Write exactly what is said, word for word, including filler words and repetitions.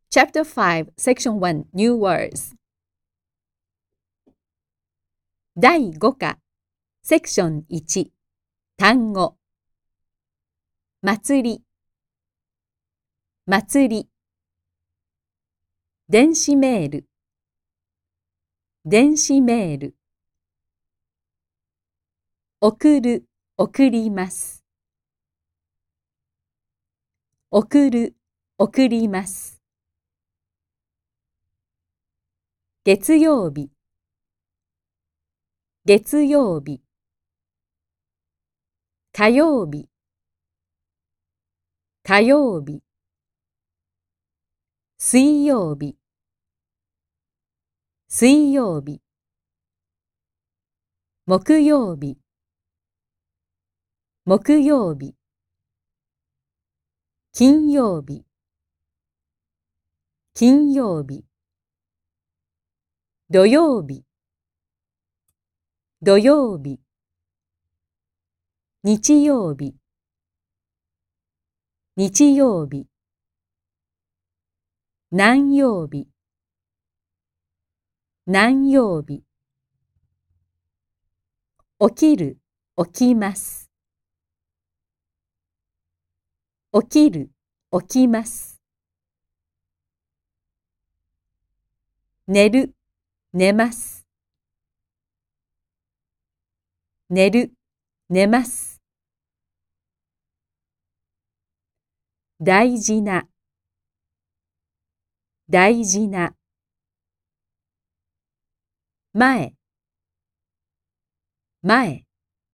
Chapter five, Section one, New Words だいご課 Sectionいち 単語祭り祭り電子メール電子メール送る送ります送る送ります月曜日月曜日火曜日火曜日水曜日水曜日木曜日木曜日金曜日金曜日土曜日土曜日日曜日日曜日何曜日何曜日起きる起きます起きる起きます寝る寝ます寝る寝ます大事な大事な前前